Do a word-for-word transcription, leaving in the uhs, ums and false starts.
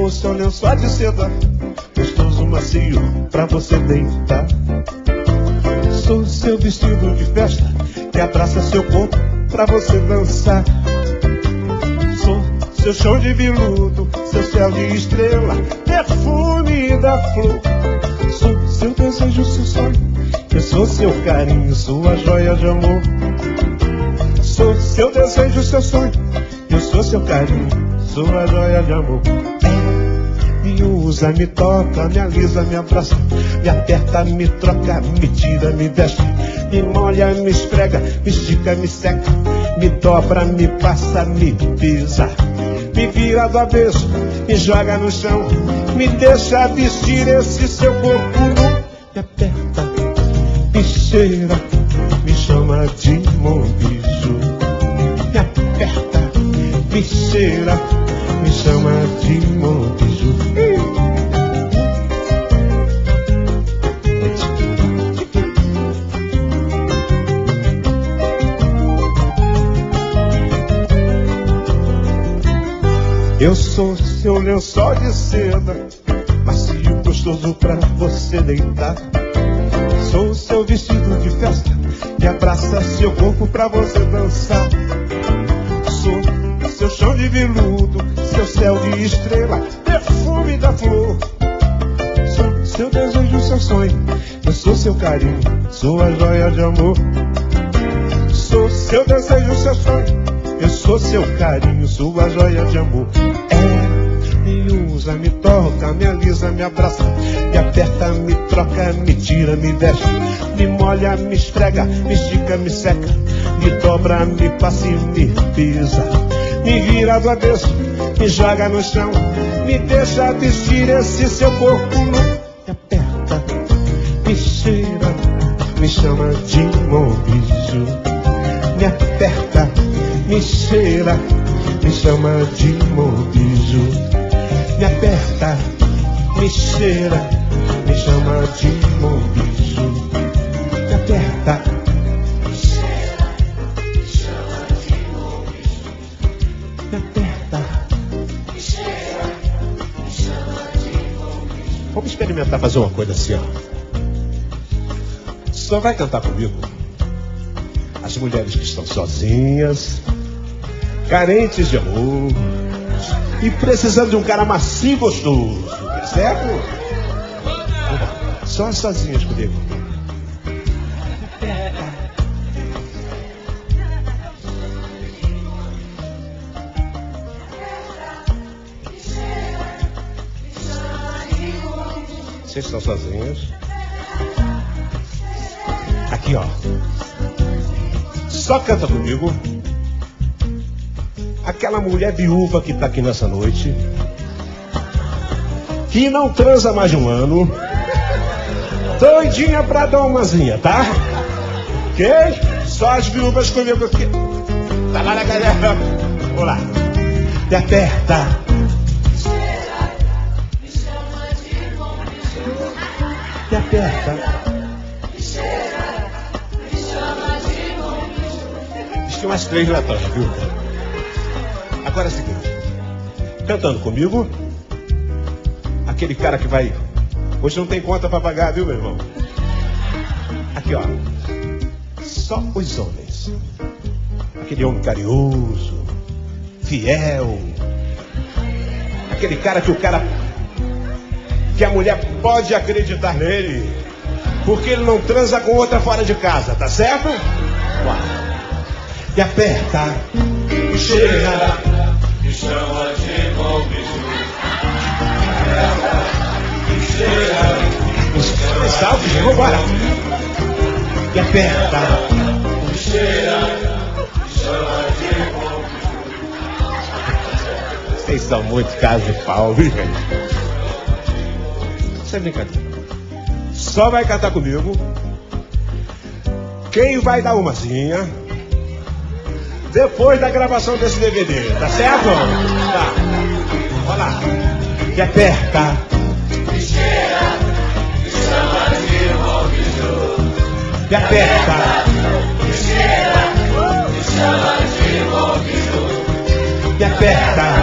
sou seu lençol de seda, gostoso macio pra você deitar. Sou seu vestido de festa que abraça seu corpo pra você dançar. Sou seu chão de veludo, seu céu de estrela, perfume da flor. Sou seu desejo, seu sonho, eu sou seu carinho, sua joia de amor. Sou seu desejo, seu sonho, eu sou seu carinho, sua joia de amor. Me usa, me toca, me alisa, me abraça, me aperta, me troca, me tira, me veste, me molha, me esfrega, me estica, me seca, me dobra, me passa, me pisa, me vira do avesso, me joga no chão, me deixa vestir esse seu corpo nu. Me aperta, me cheira, me chama de mon bijou. Me aperta, me cheira, me chama de mon bijou. Eu sou seu lençol de seda, macio, gostoso pra você deitar. Sou seu vestido de festa que abraça seu corpo pra você dançar. Sou seu chão de veludo, seu céu de estrela, perfume da flor. Sou seu desejo, seu sonho, eu sou seu carinho, sua joia de amor. Sou seu desejo, seu sonho, eu sou seu carinho, sua joia de amor. É, me usa, me toca, me alisa, me abraça, me aperta, me troca, me tira, me veste, me molha, me esfrega, me estica, me seca, me dobra, me passa e me pisa, me vira do avesso, me joga no chão, me deixa vestir esse seu corpo nu. Me aperta, me cheira, me chama de mon bijou. Me aperta, me cheira, me chama de mon bijou. Me aperta, me cheira, me chama de mon bijou. Me aperta, me cheira, me chama de mon bijou. Me aperta, me cheira, me chama de mon bijou. Vamos experimentar fazer uma coisa assim, ó. Só vai cantar comigo as mulheres que estão sozinhas, carentes de amor e precisando de um cara macio e gostoso, certo? Só as sozinhas comigo. Vocês estão sozinhas? Aqui, ó. Só canta comigo. Aquela mulher viúva que está aqui nessa noite, que não transa mais de um ano, doidinha pra dar umazinha, tá? Ok? Só as viúvas comigo aqui. Tá lá na galera. Vamos lá. Me aperta. Me aperta. Diz que umas três lá atrás, viu? Agora é o seguinte, cantando comigo, aquele cara que vai, hoje não tem conta pra pagar, viu, meu irmão? Aqui, ó, só os homens, aquele homem carinhoso, fiel, aquele cara que o cara, que a mulher pode acreditar nele, porque ele não transa com outra fora de casa, tá certo? E aperta, me cheira, me chama de mon bijou. Me cheira, me chama de salve, vamos embora. E aperta, me cheira, me chama de mon bijou. Vocês são muito casa de pau, viu, gente? Isso é brincadeira. Só vai cantar comigo quem vai dar umazinha depois da gravação desse D V D, tá certo? Tá. Olha lá. Que aperta. Me cheira, me chama de mon bijou. Me aperta. Me cheira, me chama de mon bijou. Me aperta.